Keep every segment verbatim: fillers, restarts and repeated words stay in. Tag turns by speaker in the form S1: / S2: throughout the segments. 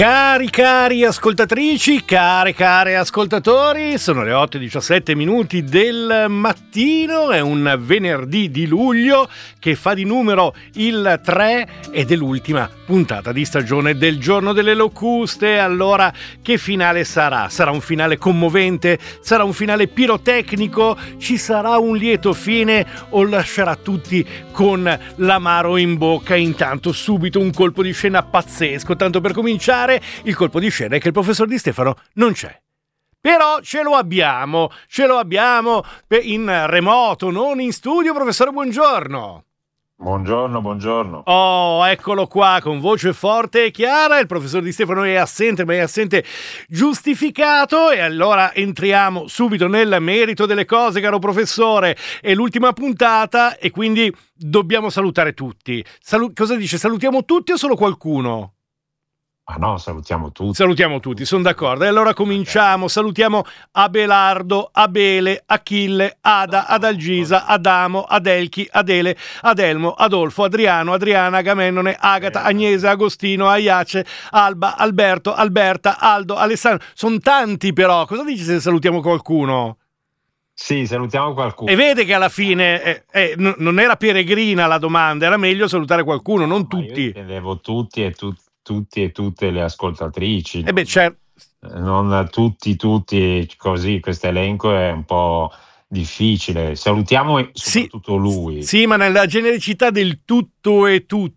S1: Cari cari ascoltatrici, care care ascoltatori, sono le otto e diciassette minuti del mattino, è un venerdì di luglio che fa di numero il tre ed è l'ultima puntata di stagione del Giorno delle Locuste. Allora, che finale sarà? Sarà un finale commovente? Sarà un finale pirotecnico? Ci sarà un lieto fine o lascerà tutti con l'amaro in bocca? Intanto subito un colpo di scena pazzesco, tanto per cominciare. Il colpo di scena è che il professor Di Stefano non c'è. Però ce lo abbiamo, ce lo abbiamo in remoto, non in studio. Professore, buongiorno.
S2: Buongiorno, buongiorno.
S1: Oh, eccolo qua, con voce forte e chiara. Il professor Di Stefano è assente, ma è assente giustificato. E allora entriamo subito nel merito delle cose, caro professore. È l'ultima puntata e quindi dobbiamo salutare tutti. Salu- cosa dice? Salutiamo tutti o solo qualcuno?
S2: Ah no, salutiamo tutti.
S1: Salutiamo tutti, sono d'accordo. E allora cominciamo. Salutiamo Abelardo, Abele, Achille, Ada, Adalgisa, Adamo, Adelchi, Adele, Adelmo, Adolfo, Adriano, Adriana, Agamennone, Agata, Agnese, Agostino, Aiace, Alba, Alberto, Alberta, Aldo, Alessandro. Sono tanti però. Cosa dici se salutiamo qualcuno?
S2: Sì, salutiamo qualcuno.
S1: E vede che alla fine eh, eh, n- non era peregrina la domanda, era meglio salutare qualcuno, non
S2: Ma
S1: tutti.
S2: Io intendevo tutti e tutti. tutti e tutte le ascoltatrici,
S1: eh beh, certo.
S2: Non tutti, tutti così, questo elenco è un po' difficile. Salutiamo soprattutto
S1: sì,
S2: lui.
S1: Sì, ma nella genericità del tutto e tutti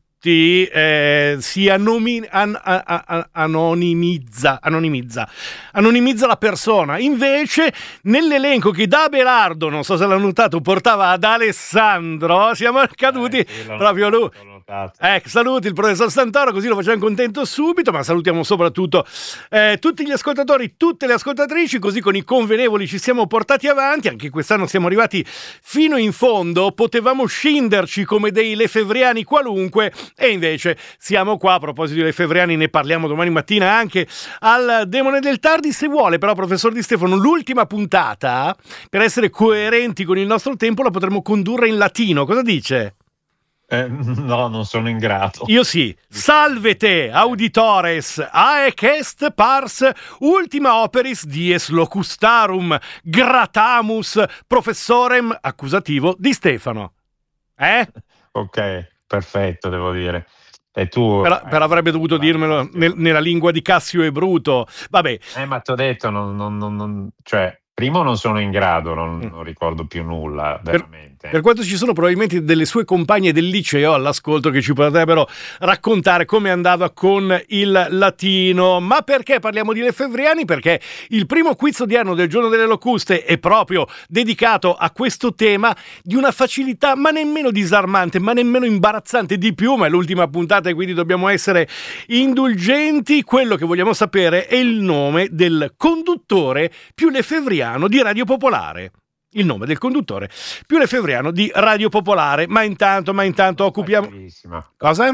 S1: eh, si anomi, an, an, an, anonimizza, anonimizza, anonimizza la persona. Invece, nell'elenco che da Abelardo, non so se l'ha notato, portava ad Alessandro, siamo caduti
S2: eh, sì,
S1: proprio lui.
S2: Ecco,
S1: saluti il professor Santoro, così lo facciamo contento subito, ma salutiamo soprattutto eh, tutti gli ascoltatori, tutte le ascoltatrici, così con i convenevoli ci siamo portati avanti. Anche quest'anno siamo arrivati fino in fondo, potevamo scinderci come dei lefevriani qualunque e invece siamo qua. A proposito di lefevriani, ne parliamo domani mattina anche al Demone del Tardi, se vuole. Però professor Di Stefano, l'ultima puntata, per essere coerenti con il nostro tempo, la potremmo condurre in latino. Cosa dice?
S2: Eh, no, non sono in grado.
S1: Io sì. Salvete, auditores, aec est pars ultima operis dies locustarum gratamus professorem accusativo Di Stefano. Eh?
S2: Ok, perfetto, devo dire. E tu,
S1: però, eh, però avrebbe dovuto dirmelo nel, nella lingua di Cassio e Bruto. Vabbè.
S2: Eh, ma ti ho detto, non, non, non, non, cioè, primo non sono in grado, non, non ricordo più nulla, veramente.
S1: Per, per quanto ci sono probabilmente delle sue compagne del liceo all'ascolto che ci potrebbero raccontare come andava con il latino. Ma perché parliamo di lefevriani? Perché il primo quiz odierno del Giorno delle Locuste è proprio dedicato a questo tema di una facilità ma nemmeno disarmante, ma nemmeno imbarazzante di più, ma è l'ultima puntata e quindi dobbiamo essere indulgenti. Quello che vogliamo sapere è il nome del conduttore più lefevriano di Radio Popolare. Il nome del conduttore più lefevriano di Radio Popolare. Ma intanto, ma intanto occupiamo...
S2: Facilissima.
S1: Cosa?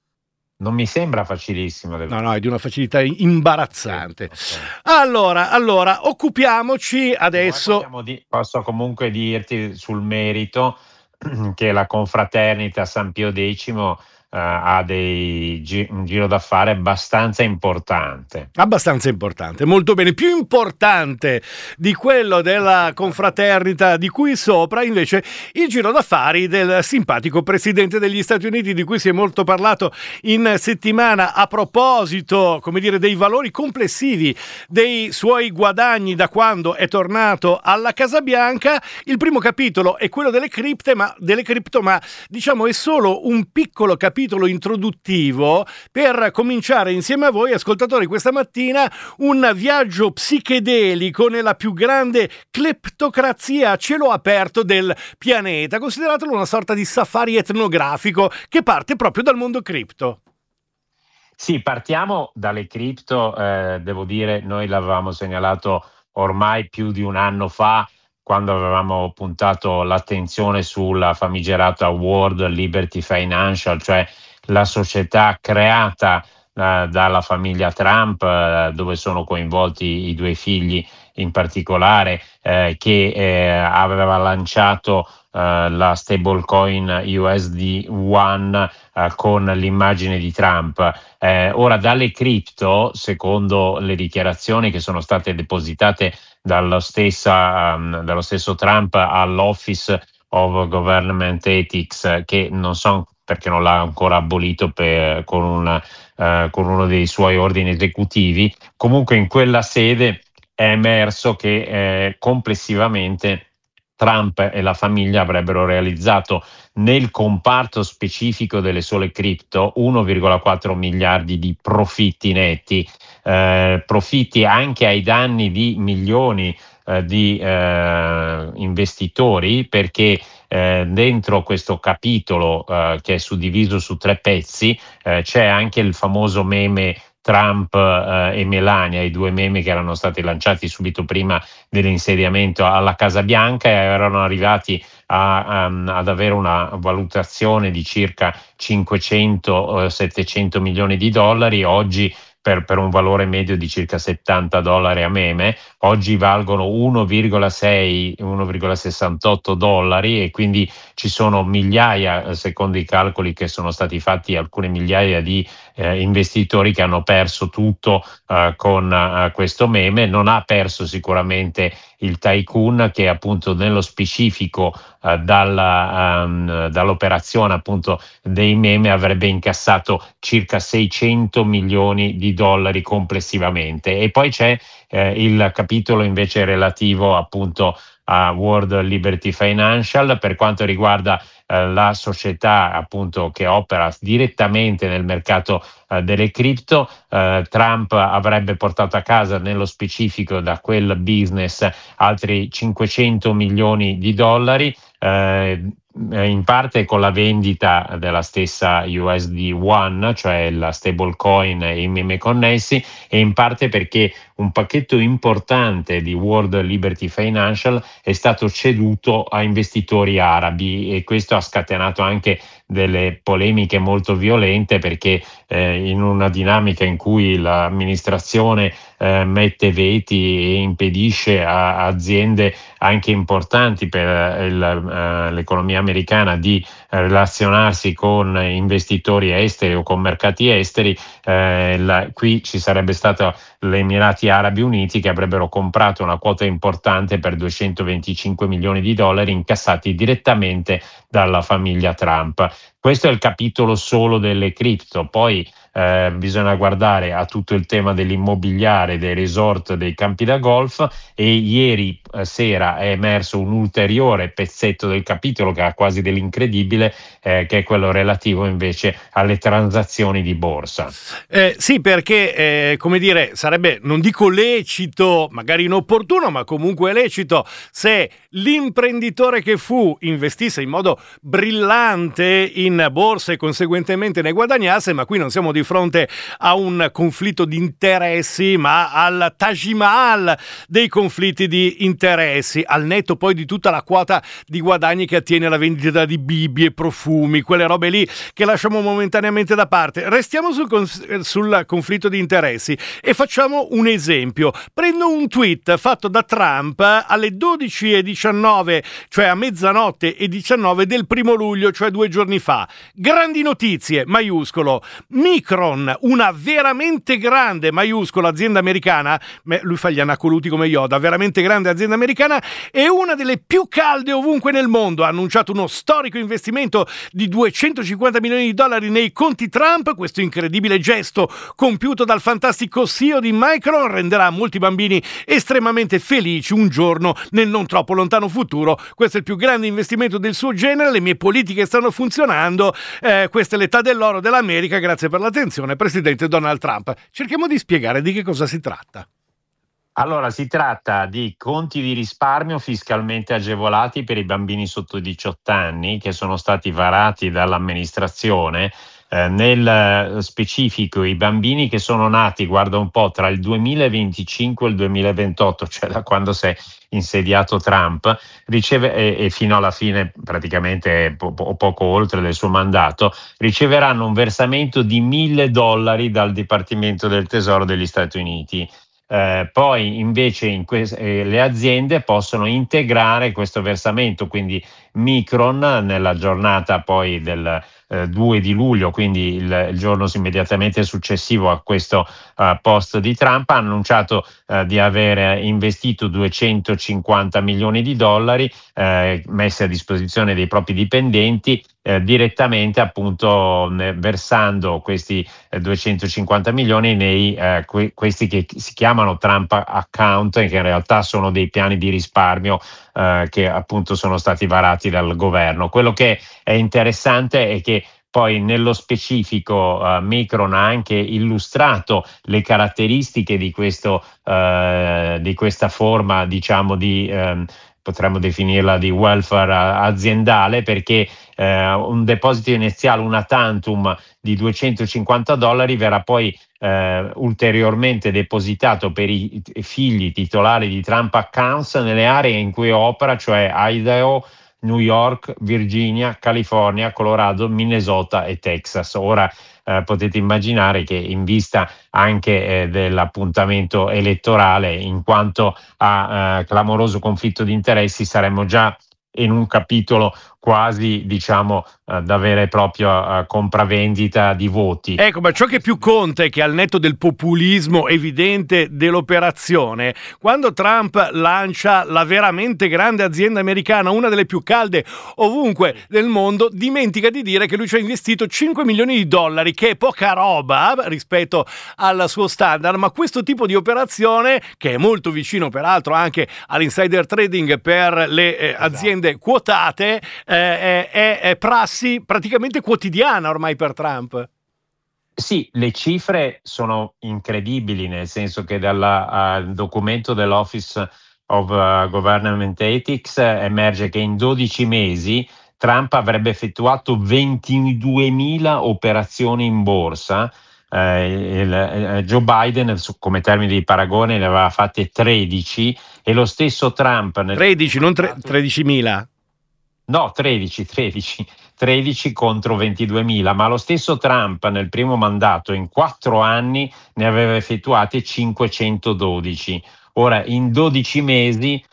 S2: Non mi sembra facilissimo.
S1: No, no, è di una facilità imbarazzante. Okay. Allora, allora, occupiamoci adesso...
S2: Di... Posso comunque dirti sul merito che la confraternita San Pio X Uh, ha dei gi- un giro d'affari abbastanza importante.
S1: Abbastanza importante, molto bene. Più importante di quello della confraternita di cui sopra, invece, il giro d'affari del simpatico presidente degli Stati Uniti, di cui si è molto parlato in settimana a proposito, come dire, dei valori complessivi dei suoi guadagni da quando è tornato alla Casa Bianca. Il primo capitolo è quello delle cripte, ma delle cripto, ma diciamo è solo un piccolo capitolo introduttivo per cominciare insieme a voi, ascoltatori, questa mattina un viaggio psichedelico nella più grande cleptocrazia a cielo aperto del pianeta. Consideratelo una sorta di safari etnografico che parte proprio dal mondo cripto.
S2: Sì, partiamo dalle cripto, eh, devo dire, noi l'avevamo segnalato ormai più di un anno fa, quando avevamo puntato l'attenzione sulla famigerata World Liberty Financial, cioè la società creata eh, dalla famiglia Trump, eh, dove sono coinvolti i due figli in particolare, eh, che eh, aveva lanciato eh, la stablecoin U S D One eh, con l'immagine di Trump. Eh, ora, dalle cripto, secondo le dichiarazioni che sono state depositate dallo, stessa, um, dallo stesso Trump all'Office of Government Ethics, che non so perché non l'ha ancora abolito per, con, una, uh, con uno dei suoi ordini esecutivi, comunque in quella sede è emerso che eh, complessivamente Trump e la famiglia avrebbero realizzato nel comparto specifico delle sole cripto uno virgola quattro miliardi di profitti netti, eh, profitti anche ai danni di milioni eh, di eh, investitori, perché eh, dentro questo capitolo eh, che è suddiviso su tre pezzi eh, c'è anche il famoso meme Trump eh, e Melania, i due meme che erano stati lanciati subito prima dell'insediamento alla Casa Bianca e erano arrivati a, um, ad avere una valutazione di circa cinquecento settecento milioni di dollari. Oggi Per, per un valore medio di circa settanta dollari a meme, oggi valgono uno virgola sei uno virgola sessantotto dollari, e quindi ci sono migliaia, secondo i calcoli che sono stati fatti, alcune migliaia di eh, investitori che hanno perso tutto eh, con eh, questo meme. Non ha perso sicuramente il tycoon, che appunto nello specifico eh, dalla, um, dall'operazione appunto dei meme avrebbe incassato circa seicento milioni di dollari complessivamente. E poi c'è eh, il capitolo invece relativo appunto a World Liberty Financial, per quanto riguarda eh, la società appunto che opera direttamente nel mercato eh, delle cripto. eh, Trump avrebbe portato a casa nello specifico da quel business altri cinquecento milioni di dollari, eh, in parte con la vendita della stessa U S D One, cioè la stablecoin e i meme connessi, e in parte perché un pacchetto importante di World Liberty Financial è stato ceduto a investitori arabi, e questo ha scatenato anche delle polemiche molto violente, perché eh, in una dinamica in cui l'amministrazione eh, mette veti e impedisce a aziende anche importanti per il, uh, l'economia americana di relazionarsi con investitori esteri o con mercati esteri, eh, la, qui ci sarebbe stato gli Emirati Arabi Uniti che avrebbero comprato una quota importante per duecentoventicinque milioni di dollari incassati direttamente dalla famiglia Trump. Questo è il capitolo solo delle cripto. Poi eh, bisogna guardare a tutto il tema dell'immobiliare, dei resort, dei campi da golf, e ieri eh, sera è emerso un ulteriore pezzetto del capitolo che ha quasi dell'incredibile, eh, che è quello relativo invece alle transazioni di borsa.
S1: Eh, sì, perché eh, come dire, sarebbe, non dico lecito, magari inopportuno, ma comunque lecito, se l'imprenditore che fu investisse in modo brillante in borsa e conseguentemente ne guadagnasse, ma qui non siamo di fronte a un conflitto di interessi, ma al Taj Mahal dei conflitti di interessi, al netto poi di tutta la quota di guadagni che attiene la vendita di Bibbie, profumi, quelle robe lì che lasciamo momentaneamente da parte. Restiamo sul, cons- sul conflitto di interessi e facciamo un esempio. Prendo un tweet fatto da Trump alle dodici e diciannove, cioè a mezzanotte e diciannove del primo luglio, cioè due giorni fa. Grandi notizie, maiuscolo. Micron, una veramente grande, maiuscolo, azienda americana, lui fa gli anacoluti come Yoda, veramente grande azienda americana, e una delle più calde ovunque nel mondo, ha annunciato uno storico investimento di duecentocinquanta milioni di dollari nei conti Trump. Questo incredibile gesto compiuto dal fantastico C E O di Micron renderà molti bambini estremamente felici un giorno nel non troppo lontano futuro. Questo è il più grande investimento del suo genere, le mie politiche stanno funzionando, eh, questa è l'età dell'oro dell'America, grazie per l'attenzione, Presidente Donald Trump. Cerchiamo di spiegare di che cosa si tratta.
S2: Allora, si tratta di conti di risparmio fiscalmente agevolati per i bambini sotto i diciotto anni, che sono stati varati dall'amministrazione. Eh, nel specifico i bambini che sono nati, guarda un po', tra il duemilaventicinque e il duemilaventotto, cioè da quando si è insediato Trump, riceve, e, e fino alla fine, praticamente po- po- poco oltre del suo mandato, riceveranno un versamento di mille dollari dal Dipartimento del Tesoro degli Stati Uniti. Eh, poi invece in que- eh, le aziende possono integrare questo versamento, quindi Micron nella giornata poi del eh, due di luglio, quindi il, il giorno immediatamente successivo a questo uh, post di Trump, ha annunciato uh, di aver investito duecentocinquanta milioni di dollari eh, messi a disposizione dei propri dipendenti, Eh, direttamente appunto ne, versando questi eh, duecentocinquanta milioni nei eh, que- questi che si chiamano Trump account e che in realtà sono dei piani di risparmio eh, che appunto sono stati varati dal governo. Quello che è interessante è che poi nello specifico uh, Micron ha anche illustrato le caratteristiche di questo uh, di questa forma, diciamo, di um, potremmo definirla di welfare aziendale, perché eh, un deposito iniziale, una tantum di duecentocinquanta dollari verrà poi eh, ulteriormente depositato per i figli titolari di Trump accounts nelle aree in cui opera, cioè Idaho, New York, Virginia, California, Colorado, Minnesota e Texas. Ora eh, potete immaginare che in vista anche eh, dell'appuntamento elettorale, in quanto a eh, clamoroso conflitto di interessi, saremmo già in un capitolo quasi, diciamo, uh, da vera e propria uh, compravendita di voti.
S1: Ecco, ma ciò che più conta è che, al netto del populismo evidente dell'operazione, quando Trump lancia la veramente grande azienda americana, una delle più calde ovunque nel mondo, dimentica di dire che lui ci ha investito cinque milioni di dollari, che è poca roba rispetto al suo standard, ma questo tipo di operazione, che è molto vicino peraltro anche all'insider trading per le eh, aziende quotate, È, è, è prassi praticamente quotidiana ormai per Trump.
S2: Sì, le cifre sono incredibili, nel senso che dal uh, documento dell'Office of uh, Government Ethics uh, emerge che in dodici mesi Trump avrebbe effettuato ventiduemila operazioni in borsa. Uh, il, uh, Joe Biden, come termine di paragone, ne aveva fatte tredici, e lo stesso Trump nel
S1: tredici, non tre, tredicimila.
S2: No, tredici, tredici, tredici contro ventiduemila, ma lo stesso Trump nel primo mandato in quattro anni ne aveva effettuate cinquecentododici. Ora, in dodici mesi,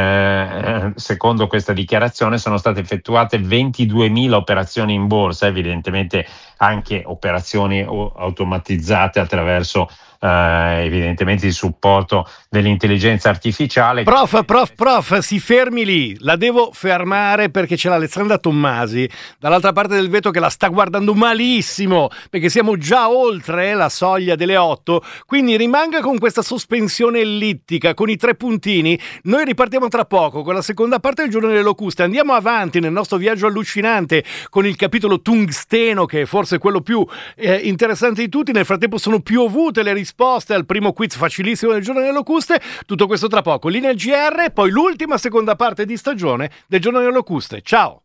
S2: eh, secondo questa dichiarazione, sono state effettuate ventiduemila operazioni in borsa, evidentemente anche operazioni automatizzate attraverso Uh, evidentemente il supporto dell'intelligenza artificiale.
S1: Prof, prof, prof, si fermi lì, la devo fermare perché c'è l'Alessandra Tommasi dall'altra parte del vetro che la sta guardando malissimo, perché siamo già oltre la soglia delle otto, quindi rimanga con questa sospensione ellittica, con i tre puntini. Noi ripartiamo tra poco con la seconda parte del Giorno delle Locuste, andiamo avanti nel nostro viaggio allucinante con il capitolo tungsteno, che è forse quello più eh, interessante di tutti. Nel frattempo sono piovute le risposte risposte al primo quiz facilissimo del Giorno delle Locuste. Tutto questo tra poco. Linea G R, poi l'ultima seconda parte di stagione del Giorno delle Locuste. Ciao!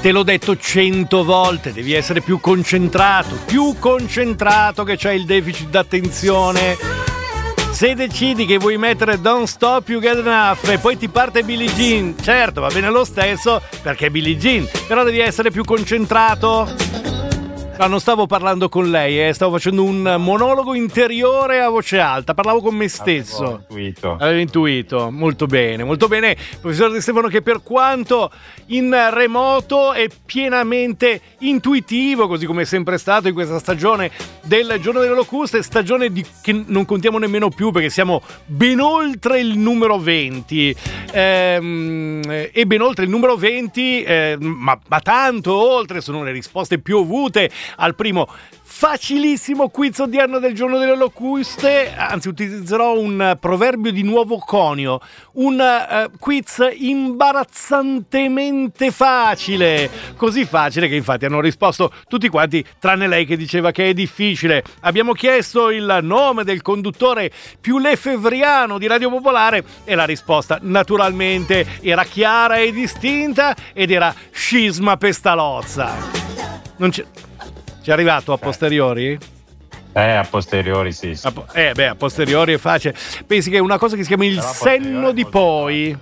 S1: Te l'ho detto cento volte, devi essere più concentrato, più concentrato che c'hai il deficit d'attenzione. Se decidi che vuoi mettere Don't Stop You Get Enough e poi ti parte Billie Jean, certo va bene lo stesso perché è Billie Jean, però devi essere più concentrato. No, non stavo parlando con lei, eh. Stavo facendo un monologo interiore a voce alta, parlavo con me stesso.
S2: Avevo intuito.
S1: Avevo intuito, molto bene, molto bene. Professor De Stefano, che per quanto in remoto è pienamente intuitivo, così come è sempre stato in questa stagione del Giorno delle Locuste, stagione di, che non contiamo nemmeno più perché siamo ben oltre il numero venti. Ehm, e ben oltre il numero venti, eh, ma, ma tanto oltre, sono le risposte più ovute al primo facilissimo quiz odierno del Giorno delle Locuste. Anzi, utilizzerò un proverbio di nuovo conio, un uh, quiz imbarazzantemente facile, così facile che infatti hanno risposto tutti quanti tranne lei che diceva che è difficile. Abbiamo chiesto il nome del conduttore più lefevriano di Radio Popolare e la risposta naturalmente era chiara e distinta ed era Scisma Pestalozza. Non c'è Ci è arrivato a posteriori?
S2: Eh, a posteriori sì, sì.
S1: A po- eh, beh, a posteriori è facile. Pensi che è una cosa che si chiama il senno di poi?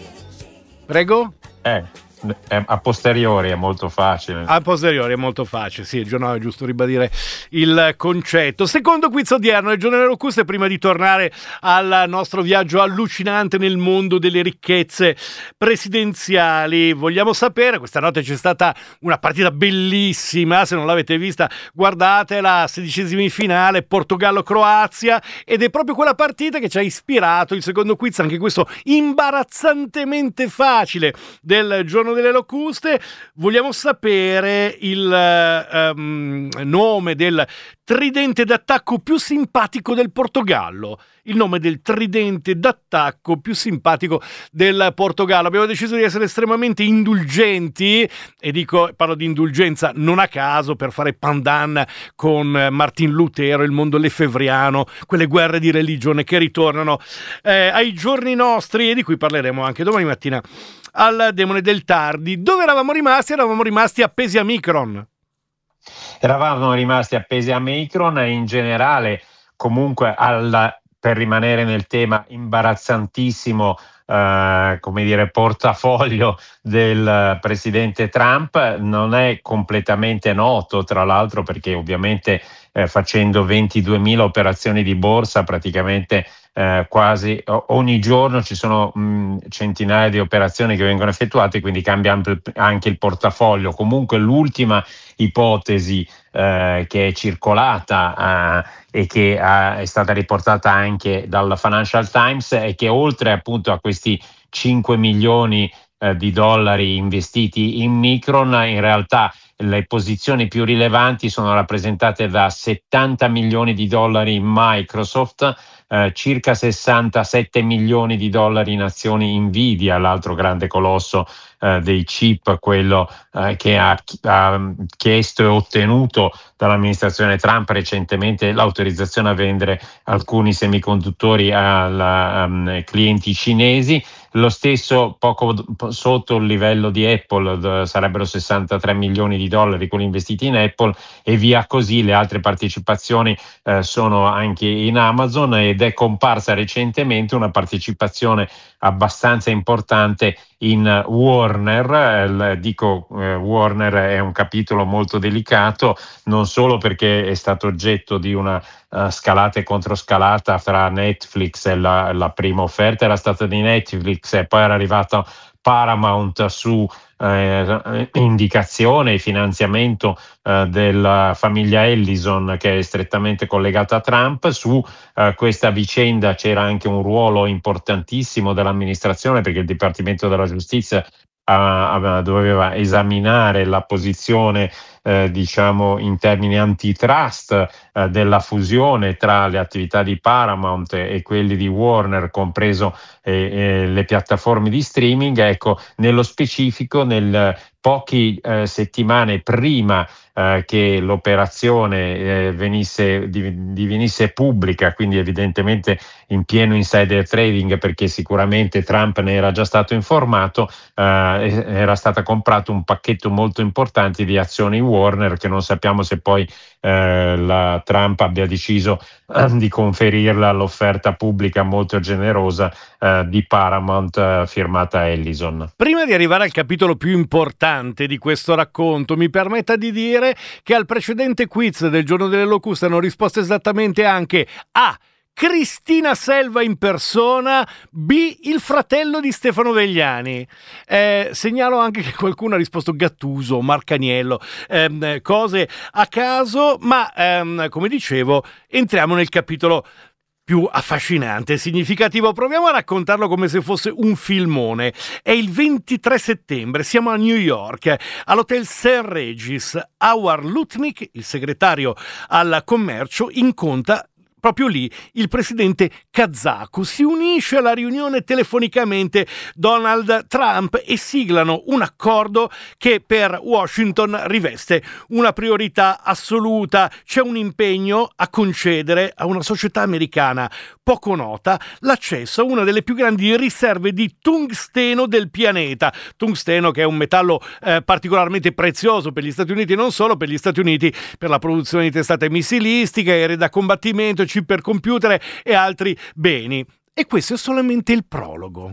S1: Prego?
S2: Eh, a posteriori è molto facile.
S1: A posteriori è molto facile, sì, no, è giusto ribadire il concetto. Secondo quiz odierno del Giorno delle Locuste, prima di tornare al nostro viaggio allucinante nel mondo delle ricchezze presidenziali, vogliamo sapere, questa notte c'è stata una partita bellissima, se non l'avete vista guardatela, sedicesimi finale Portogallo-Croazia, ed è proprio quella partita che ci ha ispirato il secondo quiz, anche questo imbarazzantemente facile del Giorno delle Locuste. Vogliamo sapere il um, nome del tridente d'attacco più simpatico del Portogallo. Il nome del tridente d'attacco più simpatico del Portogallo. Abbiamo deciso di essere estremamente indulgenti, e dico, parlo di indulgenza non a caso, per fare pandan con Martin Lutero, il mondo lefevriano, quelle guerre di religione che ritornano eh, ai giorni nostri e di cui parleremo anche domani mattina al Demone del Tardi. Dove eravamo rimasti? Eravamo rimasti appesi a Micron.
S2: Eravamo rimasti appesi a Micron e in generale comunque al, per rimanere nel tema imbarazzantissimo eh, come dire portafoglio del presidente Trump, non è completamente noto, tra l'altro, perché ovviamente eh, facendo ventiduemila operazioni di borsa praticamente Eh, quasi ogni giorno ci sono mh, centinaia di operazioni che vengono effettuate, quindi cambia anche il portafoglio. Comunque l'ultima ipotesi eh, che è circolata eh, e che eh, è stata riportata anche dal Financial Times è che oltre appunto a questi cinque milioni eh, di dollari investiti in Micron, in realtà le posizioni più rilevanti sono rappresentate da settanta milioni di dollari in Microsoft, eh, circa sessantasette milioni di dollari in azioni Nvidia, l'altro grande colosso eh, dei chip, quello eh, che ha, ha chiesto e ottenuto dall'amministrazione Trump recentemente l'autorizzazione a vendere alcuni semiconduttori a um, clienti cinesi. Lo stesso poco sotto il livello di Apple, sarebbero sessantatré milioni di dollari quelli investiti in Apple, e via così. Le altre partecipazioni eh, sono anche in Amazon, ed è comparsa recentemente una partecipazione abbastanza importante in Warner. Eh, dico eh, Warner è un capitolo molto delicato, non solo perché è stato oggetto di una uh, scalata e controscalata fra Netflix, e la, la prima offerta era stata di Netflix e poi era arrivata Paramount su eh, indicazione e finanziamento eh, della famiglia Ellison, che è strettamente collegata a Trump. Su eh, questa vicenda c'era anche un ruolo importantissimo dell'amministrazione, perché il Dipartimento della Giustizia Uh, doveva esaminare la posizione eh, diciamo in termini antitrust eh, della fusione tra le attività di Paramount e quelli di Warner, compreso eh, eh, le piattaforme di streaming. Ecco, nello specifico, nel pochi eh, settimane prima eh, che l'operazione eh, venisse, divenisse pubblica, quindi evidentemente in pieno insider trading, perché sicuramente Trump ne era già stato informato, eh, era stato comprato un pacchetto molto importante di azioni Warner, che non sappiamo se poi eh, la Trump abbia deciso eh, di conferirla all'offerta pubblica molto generosa eh, di Paramount eh, firmata Ellison.
S1: Prima di arrivare al capitolo più importante di questo racconto, mi permetta di dire che al precedente quiz del giorno delle locuste hanno risposto esattamente anche A. Cristina Selva in persona, B. il fratello di Stefano Vegliani. Eh, segnalo anche che qualcuno ha risposto Gattuso, Marcaniello, ehm, cose a caso, ma ehm, come dicevo, entriamo nel capitolo più affascinante e significativo. Proviamo a raccontarlo come se fosse un filmone. È il ventitré settembre, siamo a New York, all'hotel Saint Regis. Howard Lutnick, il segretario al commercio, incontra proprio lì il presidente kazako. Si unisce alla riunione telefonicamente Donald Trump e siglano un accordo che per Washington riveste una priorità assoluta. C'è un impegno a concedere a una società americana poco nota l'accesso a una delle più grandi riserve di tungsteno del pianeta. Tungsteno, che è un metallo eh, particolarmente prezioso per gli Stati Uniti, non solo per gli Stati Uniti, per la produzione di testate missilistiche, aerei da combattimento, chip per computer e altri beni. E questo è solamente il prologo.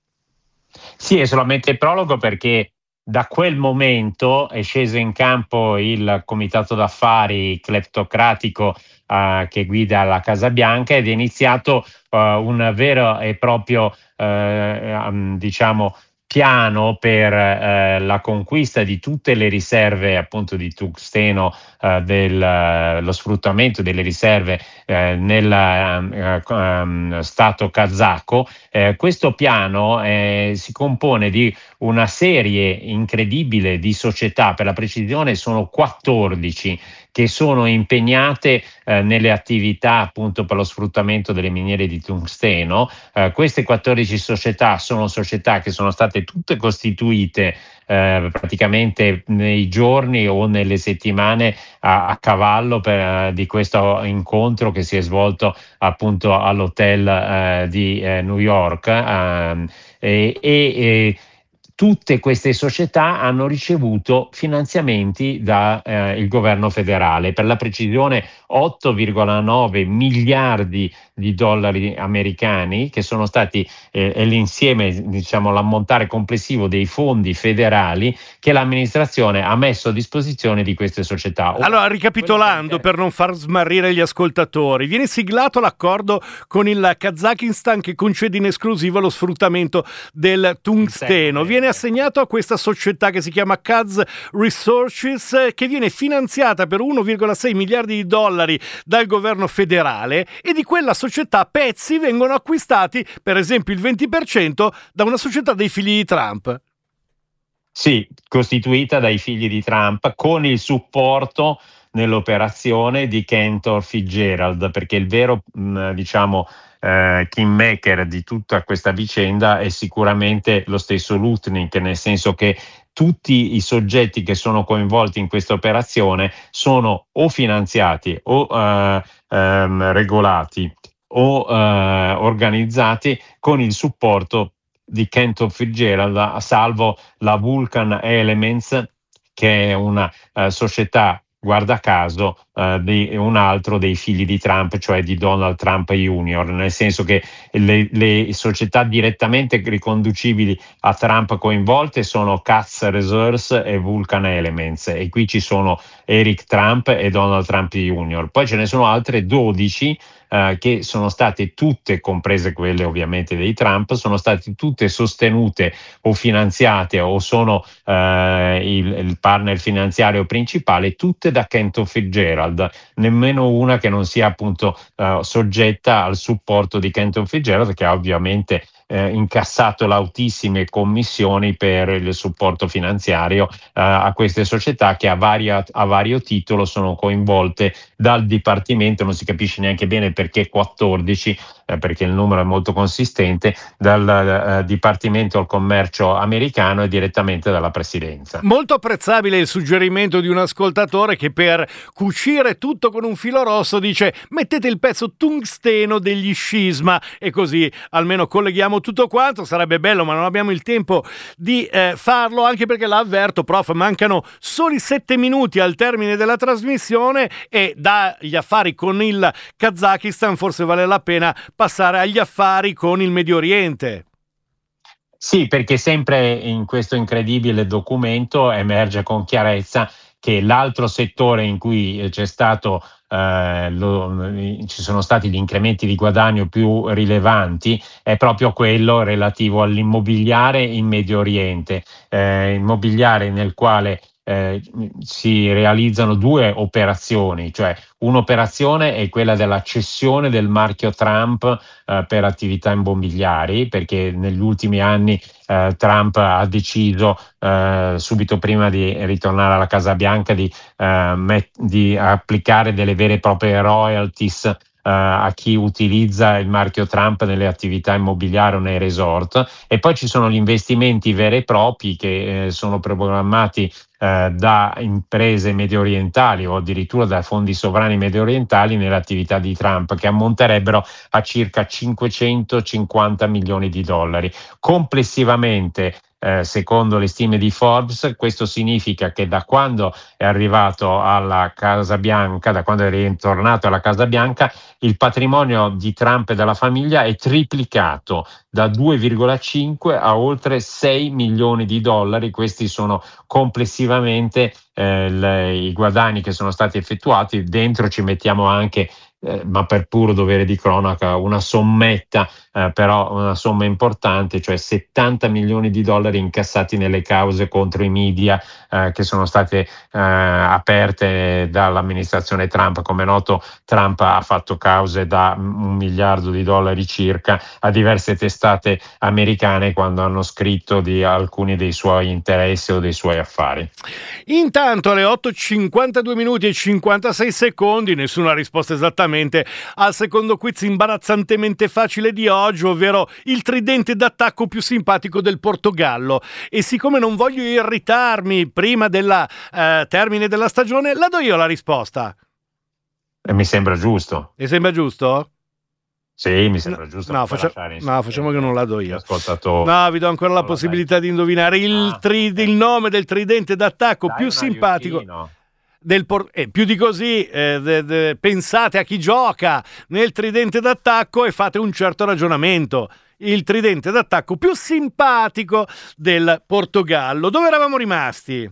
S2: Sì, è solamente il prologo, perché da quel momento è sceso in campo il comitato d'affari cleptocratico uh, che guida la Casa Bianca, ed è iniziato uh, un vero e proprio uh, um, diciamo piano per eh, la conquista di tutte le riserve appunto di tungsteno, eh, del, eh, lo sfruttamento delle riserve eh, nel eh, um, stato kazako. Eh, questo piano eh, si compone di una serie incredibile di società, per la precisione sono quattordici, che sono impegnate eh, nelle attività appunto per lo sfruttamento delle miniere di tungsteno. Eh, queste quattordici società sono società che sono state tutte costituite eh, praticamente nei giorni o nelle settimane a, a cavallo per, uh, di questo incontro che si è svolto appunto all'hotel uh, di uh, New York. Uh, e, e, e Tutte queste società hanno ricevuto finanziamenti dal eh, governo federale, per la precisione otto virgola nove miliardi di dollari americani, che sono stati eh, l'insieme, diciamo l'ammontare complessivo dei fondi federali che l'amministrazione ha messo a disposizione di queste società.
S1: Allora, ricapitolando, per non far smarrire gli ascoltatori, viene siglato l'accordo con il Kazakistan che concede in esclusiva lo sfruttamento del tungsteno. Viene assegnato a questa società che si chiama Kaz Resources, che viene finanziata per uno virgola sei miliardi di dollari dal governo federale, e di quella società pezzi vengono acquistati, per esempio il venti per cento, da una società dei figli di Trump.
S2: Sì, costituita dai figli di Trump, con il supporto nell'operazione di Cantor Fitzgerald, perché il vero mh, diciamo eh, kingmaker di tutta questa vicenda è sicuramente lo stesso Lutnick, nel senso che tutti i soggetti che sono coinvolti in questa operazione sono o finanziati o eh, ehm, regolati o eh, organizzati con il supporto di Cantor Fitzgerald, salvo la Vulcan Elements, che è una uh, società, guarda caso, uh, di un altro dei figli di Trump, cioè di Donald Trump junior, nel senso che le, le società direttamente riconducibili a Trump coinvolte sono Kaz Resources e Vulcan Elements, e qui ci sono Eric Trump e Donald Trump junior Poi ce ne sono altre dodici Uh, che sono state tutte, comprese quelle ovviamente dei Trump, sono state tutte sostenute o finanziate o sono uh, il, il partner finanziario principale, tutte da Cantor Fitzgerald. Fitzgerald, nemmeno una che non sia appunto eh, soggetta al supporto di Canton Fitzgerald, che ha ovviamente eh, incassato lautissime commissioni per il supporto finanziario eh, a queste società che a, varia, a vario titolo sono coinvolte dal Dipartimento, non si capisce neanche bene perché quattordici, eh, perché il numero è molto consistente, dal eh, Dipartimento al Commercio americano e direttamente dalla Presidenza.
S1: Molto apprezzabile il suggerimento di un ascoltatore che per cucire tutto con un filo rosso dice: mettete il pezzo tungsteno degli scisma e così almeno colleghiamo tutto quanto. Sarebbe bello, ma non abbiamo il tempo di eh, farlo, anche perché l'avverto, prof, mancano soli sette minuti al termine della trasmissione e dagli affari con il Kazakistan forse vale la pena passare agli affari con il Medio Oriente.
S2: Sì, perché sempre in questo incredibile documento emerge con chiarezza che l'altro settore in cui c'è stato eh, lo, ci sono stati gli incrementi di guadagno più rilevanti è proprio quello relativo all'immobiliare in Medio Oriente, eh, immobiliare nel quale Eh, si realizzano due operazioni, cioè un'operazione è quella della cessione del marchio Trump eh, per attività immobiliari, perché negli ultimi anni eh, Trump ha deciso eh, subito prima di ritornare alla Casa Bianca di, eh, met- di applicare delle vere e proprie royalties Uh, a chi utilizza il marchio Trump nelle attività immobiliari o nei resort, e poi ci sono gli investimenti veri e propri che eh, sono programmati eh, da imprese medio orientali o addirittura da fondi sovrani medio orientali nelle attività di Trump, che ammonterebbero a circa cinquecentocinquanta milioni di dollari. Complessivamente, Eh, secondo le stime di Forbes, questo significa che da quando è arrivato alla Casa Bianca, da quando è ritornato alla Casa Bianca, il patrimonio di Trump e della famiglia è triplicato da due virgola cinque a oltre sei milioni di dollari. Questi sono complessivamente eh, le, i guadagni che sono stati effettuati. Dentro ci mettiamo anche Eh, ma per puro dovere di cronaca, una sommetta, eh, però una somma importante, cioè settanta milioni di dollari incassati nelle cause contro i media eh, che sono state eh, aperte dall'amministrazione Trump. Come è noto, Trump ha fatto cause da un miliardo di dollari circa a diverse testate americane quando hanno scritto di alcuni dei suoi interessi o dei suoi affari.
S1: Intanto alle otto e cinquantadue minuti e cinquantasei secondi, nessuna risposta esattamente al secondo quiz imbarazzantemente facile di oggi, ovvero il tridente d'attacco più simpatico del Portogallo. E siccome non voglio irritarmi prima del eh, termine della stagione, la do io la risposta.
S2: E mi sembra giusto.
S1: Mi sembra giusto?
S2: Sì, mi sembra giusto.
S1: No, faccia, no, facciamo che non la do io. No, vi do ancora la possibilità di indovinare il,
S2: ah,
S1: tri,
S2: okay.
S1: il nome del tridente d'attacco
S2: Dai,
S1: più
S2: un
S1: simpatico.
S2: aiutino.
S1: Del por- eh, più di così, eh, de- de- pensate a chi gioca nel tridente d'attacco e fate un certo ragionamento. Il tridente d'attacco più simpatico del Portogallo. Dove eravamo rimasti?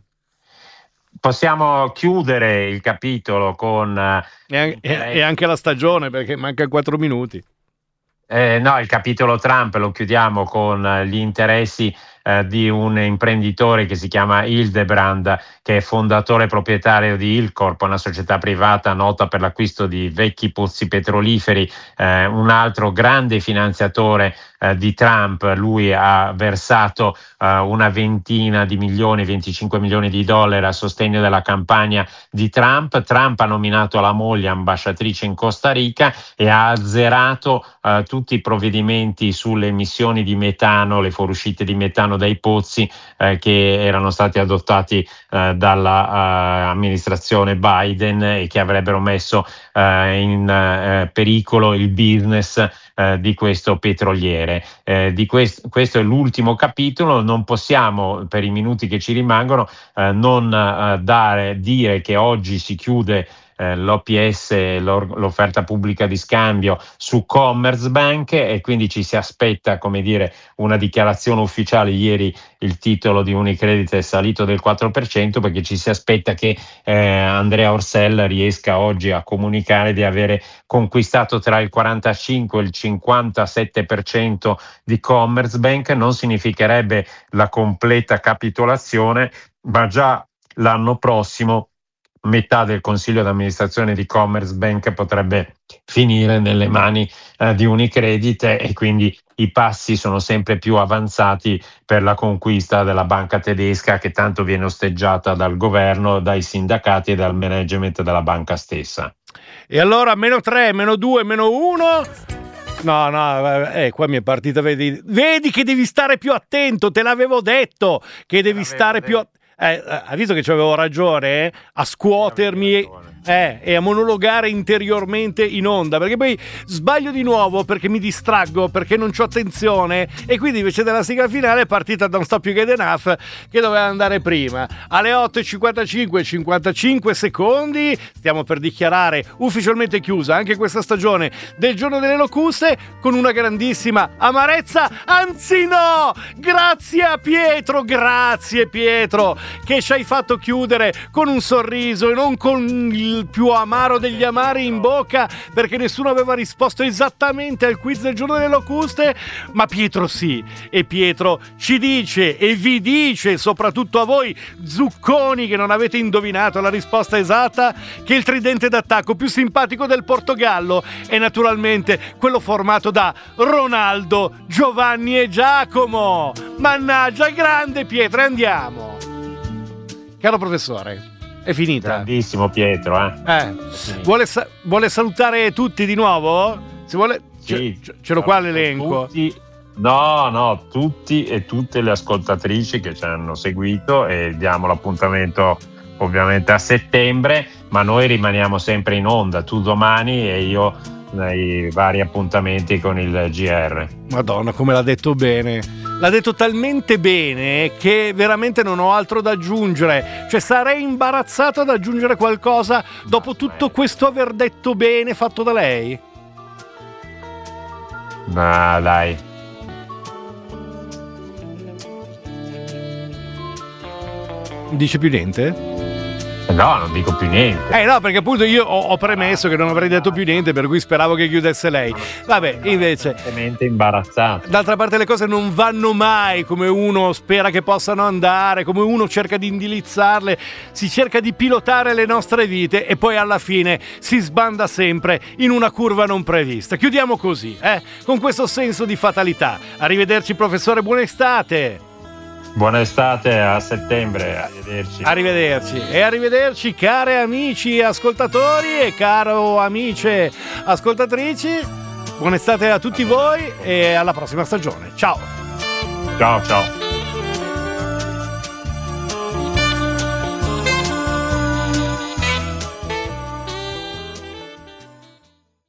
S2: Possiamo chiudere il capitolo con
S1: e, an- e anche la stagione, perché manca quattro minuti.
S2: Eh, no, il capitolo Trump lo chiudiamo con gli interessi eh, di un imprenditore che si chiama Hildebrand, che è fondatore e proprietario di Hilcorp, una società privata nota per l'acquisto di vecchi pozzi petroliferi, eh, un altro grande finanziatore eh, di Trump. Lui ha versato eh, una ventina di milioni, venticinque milioni di dollari a sostegno della campagna di Trump. Trump ha nominato la moglie ambasciatrice in Costa Rica e ha azzerato eh, tutti i provvedimenti sulle emissioni di metano, le fuoriuscite di metano dai pozzi eh, che erano stati adottati eh, dall'amministrazione uh, Biden e che avrebbero messo uh, in uh, pericolo il business uh, di questo petroliere. Eh, di quest- questo è l'ultimo capitolo. Non possiamo, per i minuti che ci rimangono, uh, non uh, dare, dire che oggi si chiude l'O P S, l'offerta pubblica di scambio su Commerzbank, e quindi ci si aspetta, come dire, una dichiarazione ufficiale. Ieri il titolo di Unicredit è salito del quattro per cento perché ci si aspetta che eh, Andrea Orcel riesca oggi a comunicare di avere conquistato tra il quarantacinque e il cinquantasette per cento di Commerzbank. Non significherebbe la completa capitolazione, ma già l'anno prossimo metà del consiglio d'amministrazione di Commerzbank potrebbe finire nelle mani eh, di Unicredit, e quindi i passi sono sempre più avanzati per la conquista della banca tedesca, che tanto viene osteggiata dal governo, dai sindacati e dal management della banca stessa.
S1: E allora meno tre, meno due, meno uno... No, no, eh, qua mi è partita, vedi, vedi che devi stare più attento, te l'avevo detto, che devi stare più attento. Eh, hai visto che avevo ragione eh? a scuotermi eh, e a monologare interiormente in onda, perché poi sbaglio di nuovo perché mi distraggo, perché non c'ho attenzione, e quindi invece della sigla finale è partita Don't Stop You Get Enough, che doveva andare prima. Alle otto e cinquantacinque, cinquantacinque secondi, stiamo per dichiarare ufficialmente chiusa anche questa stagione del Giorno delle Locuste, con una grandissima amarezza, anzi no, grazie a Pietro, grazie Pietro, che ci hai fatto chiudere con un sorriso e non con il più amaro degli amari in bocca, perché nessuno aveva risposto esattamente al quiz del Giorno delle Locuste, ma Pietro sì. E Pietro ci dice e vi dice, soprattutto a voi zucconi che non avete indovinato la risposta esatta, che il tridente d'attacco più simpatico del Portogallo è naturalmente quello formato da Ronaldo, Giovanni e Giacomo. Mannaggia, grande Pietro, andiamo. Caro professore, è finita.
S2: Grandissimo Pietro, eh.
S1: eh. Vuole, sa- vuole salutare tutti di nuovo? Se vuole,
S2: sì,
S1: ce, ce l'ho qua l'elenco.
S2: Tutti, no, no, tutti e tutte le ascoltatrici che ci hanno seguito, e diamo l'appuntamento ovviamente a settembre, ma noi rimaniamo sempre in onda, tu domani e io nei vari appuntamenti con il G R.
S1: Madonna, come l'ha detto bene. L'ha detto talmente bene che veramente non ho altro da aggiungere. Cioè, sarei imbarazzato ad aggiungere qualcosa dopo tutto questo aver detto bene fatto da lei.
S2: Ma dai.
S1: Non dice più niente?
S2: No, non dico più niente.
S1: Eh no, perché appunto io ho, ho premesso che non avrei detto più niente, per cui speravo che chiudesse lei. Vabbè, invece,
S2: veramente imbarazzato.
S1: D'altra parte le cose non vanno mai come uno spera che possano andare, come uno cerca di indirizzarle, si cerca di pilotare le nostre vite e poi alla fine si sbanda sempre in una curva non prevista. Chiudiamo così, eh, con questo senso di fatalità. Arrivederci professore, buona estate.
S2: Buona estate, a settembre, arrivederci.
S1: Arrivederci e arrivederci care amici ascoltatori e caro amiche ascoltatrici. Buona estate a tutti voi e alla prossima stagione. Ciao.
S2: Ciao, ciao.